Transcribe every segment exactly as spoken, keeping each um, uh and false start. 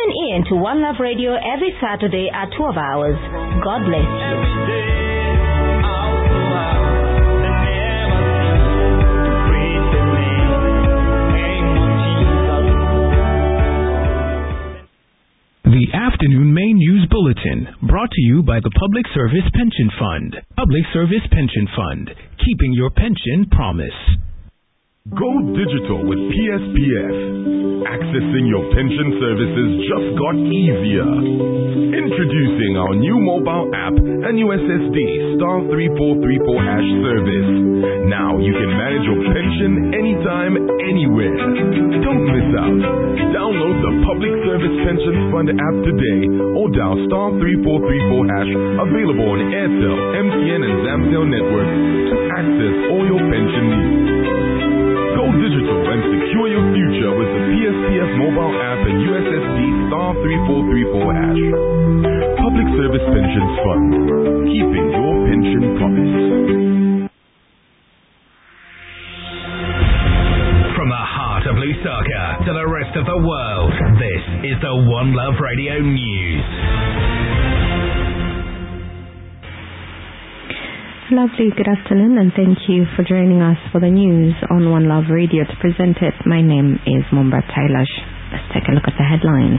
Tune in to One Love Radio every Saturday at twelve hours. God bless you. The Afternoon Main News Bulletin, brought to you by the Public Service Pension Fund. Public Service Pension Fund, keeping your pension promise. Go digital with P S P F. Accessing your pension services just got easier. Introducing our new mobile app and U S S D star three four three four hash service. Now you can manage your pension anytime, anywhere. Don't miss out. Download the Public Service Pension Fund app today or dial star three four three four hash, available on Airtel, M T N and Zamtel networks to access all your pension needs. Go digital and secure your future with the P S P F mobile app and U S S D star three four three four hash. Public Service Pension Fund, keeping your pension promise. From the heart of Lusaka to the rest of the world, this is the One Love Radio News. Lovely, good afternoon, and thank you for joining us for the news on One Love Radio. To present it, my name is Mumba Tailash. Let's take a look at the headlines.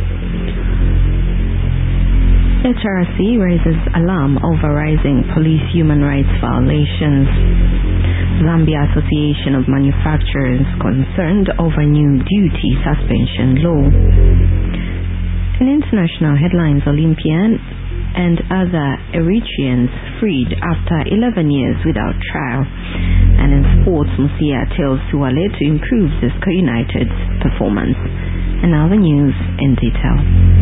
H R C raises alarm over rising police human rights violations. Zambia Association of Manufacturers concerned over new duty suspension law. In international headlines, Olympian and other Eritreans freed after eleven years without trial. And in sports, Musia tells Suwale to improve Zesco United's performance. And now the news in detail.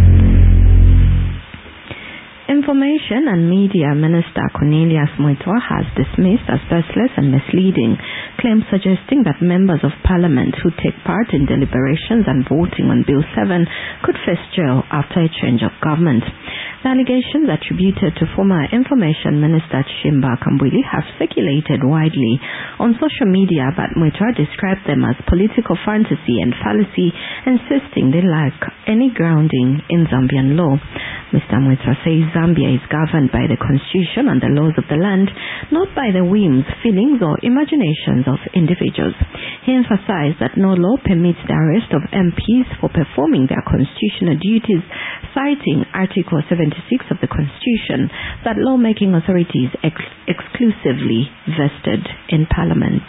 Information and Media Minister Cornelius Moitwa has dismissed as baseless and misleading claims suggesting that members of Parliament who take part in deliberations and voting on Bill seven could face jail after a change of government. The allegations attributed to former Information Minister Chimba Kambwili have circulated widely on social media, but Moitwa described them as political fantasy and fallacy, insisting they lack any grounding in Zambian law. Mister Moitwa says Zambia is governed by the constitution and the laws of the land, not by the whims, feelings or imaginations of individuals. He emphasized that no law permits the arrest of M Ps for performing their constitutional duties, citing Article seventy-six of the Constitution, that lawmaking authorities ex- exclusively vested in Parliament.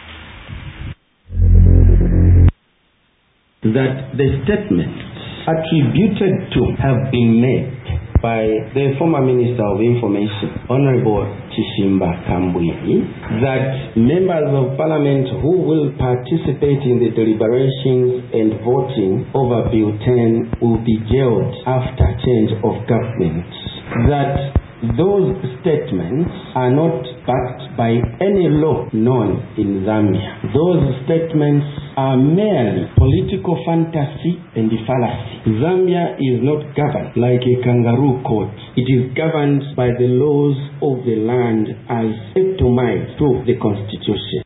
That the statements attributed to have been made by the former Minister of Information, Honorable Chishimba Kambwili, that members of Parliament who will participate in the deliberations and voting over Bill ten will be jailed after change of government. That those statements are not backed by any law known in Zambia. Those statements are merely political fantasy and fallacy. Zambia is not governed like a kangaroo court. It is governed by the laws of the land as epitomized through the Constitution.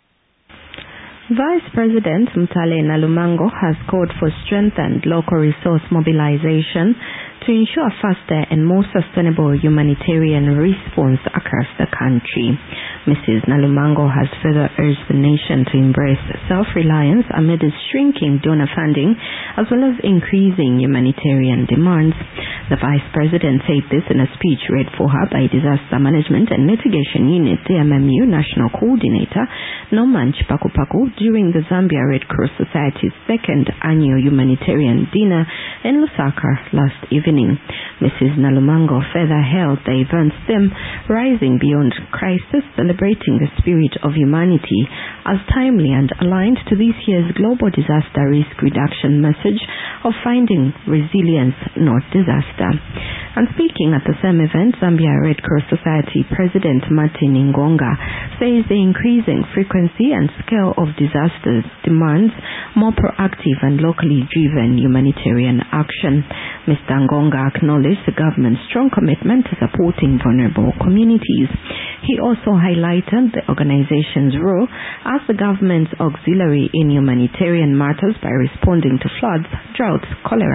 Vice President Mtale Nalumango has called for strengthened local resource mobilization to ensure faster and more sustainable humanitarian response across the country. Missus Nalumango has further urged the nation to embrace self-reliance amid shrinking donor funding as well as increasing humanitarian demands. The Vice President said this in a speech read for her by Disaster Management and Mitigation Unit D M M U National Coordinator Norman Chipakupaku during the Zambia Red Cross Society's second annual humanitarian dinner in Lusaka last evening. Missus Nalumango further held the event's theme, Rising Beyond Crisis, celebrating the spirit of humanity, as timely and aligned to this year's global disaster risk reduction message of finding resilience, not disaster. And speaking at the same event, Zambia Red Cross Society President Martin Ngonga says the increasing frequency and scale of disasters demands more proactive and locally driven humanitarian action. Mister Ngonga acknowledged the government's strong commitment to supporting vulnerable communities. He also highlighted the organization's role as the government's auxiliary in humanitarian matters by responding to floods, droughts, cholera,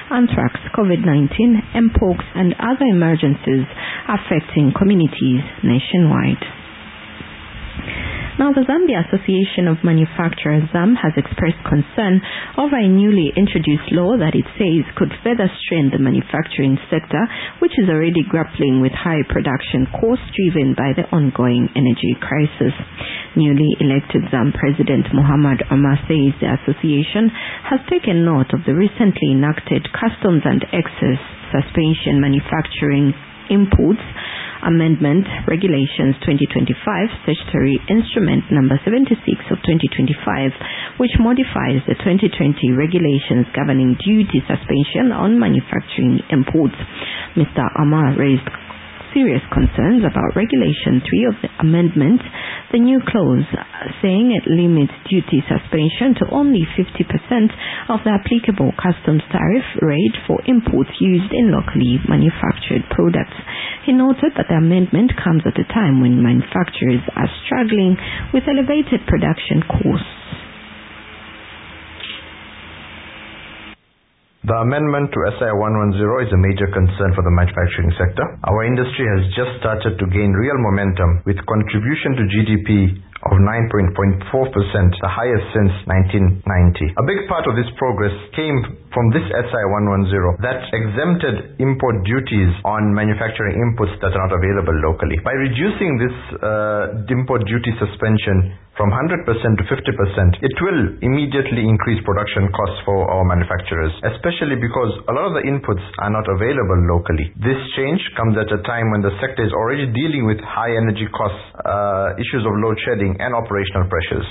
anthrax, COVID nineteen, mpox, and other emergencies affecting communities nationwide. Now, the Zambia Association of Manufacturers, ZAM, has expressed concern over a newly introduced law that it says could further strain the manufacturing sector, which is already grappling with high production costs driven by the ongoing energy crisis. Newly elected ZAM President Muhammad Omar says the association has taken note of the recently enacted Customs and Excess Suspension Manufacturing Imports Amendment Regulations twenty twenty-five, Statutory Instrument Number seventy-six of twenty twenty-five, which modifies the twenty twenty regulations governing duty suspension on manufacturing imports. Mister Amar raised serious concerns about Regulation three of the amendment, the new clause saying it limits duty suspension to only fifty percent of the applicable customs tariff rate for imports used in locally manufactured products. He noted that the amendment comes at a time when manufacturers are struggling with elevated production costs. The amendment to S I one ten is a major concern for the manufacturing sector. Our industry has just started to gain real momentum with contribution to G D P of nine point four percent, the highest since nineteen ninety. A big part of this progress came from this S I one ten that exempted import duties on manufacturing inputs that are not available locally. By reducing this uh, import duty suspension from one hundred percent to fifty percent, it will immediately increase production costs for our manufacturers, especially because a lot of the inputs are not available locally. This change comes at a time when the sector is already dealing with high energy costs, uh, issues of load shedding, and operational pressures.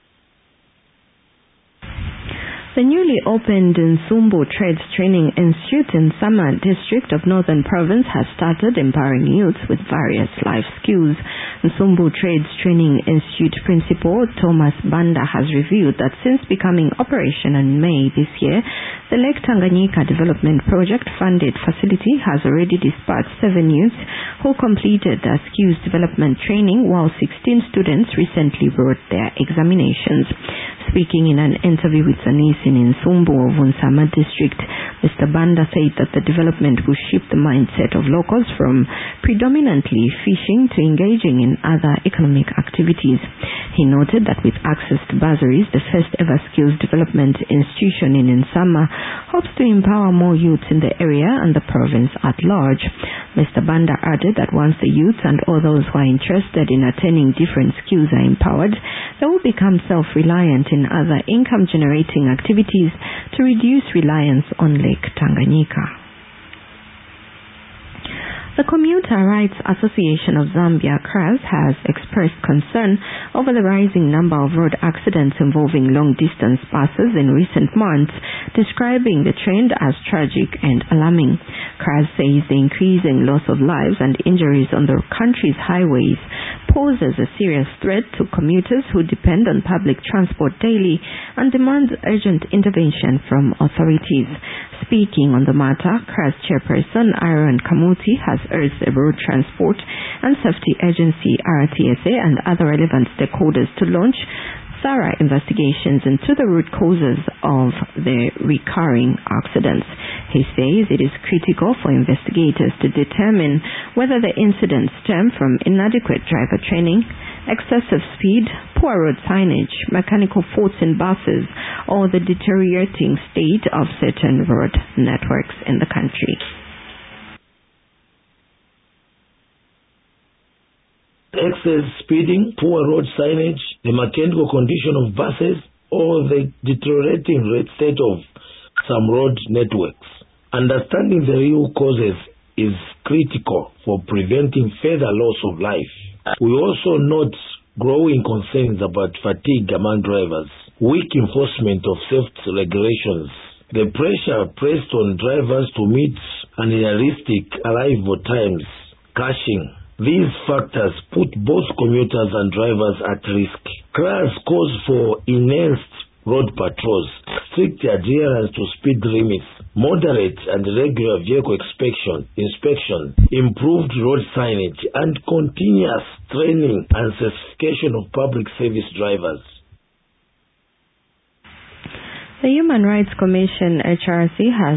The newly opened Nsumbu Trades Training Institute in Sama District of Northern Province has started empowering youth with various life skills. Nsumbu Trades Training Institute Principal Thomas Banda has revealed that since becoming operational in May this year, the Lake Tanganyika Development Project funded facility has already dispatched seven youths who completed their skills development training, while sixteen students recently wrote their examinations. Speaking in an interview with Zanisi in Nsumbu of Unsama District, Mister Banda said that the development will shift the mindset of locals from predominantly fishing to engaging in other economic activities. He noted that with access to bursaries, the first ever skills development institution in Nsama hopes to empower more youths in the area and the province at large. Mister Banda added that once the youths and all those who are interested in attaining different skills are empowered, they will become self-reliant in other income-generating activities to reduce reliance on Lake Tanganyika. The Commuter Rights Association of Zambia, C R A S, has expressed concern over the rising number of road accidents involving long-distance buses in recent months, describing the trend as tragic and alarming. C R A S says the increasing loss of lives and injuries on the country's highways poses a serious threat to commuters who depend on public transport daily and demands urgent intervention from authorities. Speaking on the matter, C R A S chairperson Aaron Kamuti has urged the Road Transport and Safety Agency R T S A and other relevant stakeholders to launch thorough investigations into the root causes of the recurring accidents. He says it is critical for investigators to determine whether the incidents stem from inadequate driver training, excessive speed, poor road signage, mechanical faults in buses, or the deteriorating state of certain road networks in the country. Excess speeding, poor road signage, the mechanical condition of buses, or the deteriorating state of some road networks. Understanding the real causes is critical for preventing further loss of life. We also note growing concerns about fatigue among drivers, weak enforcement of safety regulations, the pressure placed on drivers to meet unrealistic arrival times, cashing. These factors put both commuters and drivers at risk. C R A S calls for enhanced road patrols, strict adherence to speed limits, moderate and regular vehicle inspection, inspection, improved road signage, and continuous training and certification of public service drivers. The Human Rights Commission, H R C, has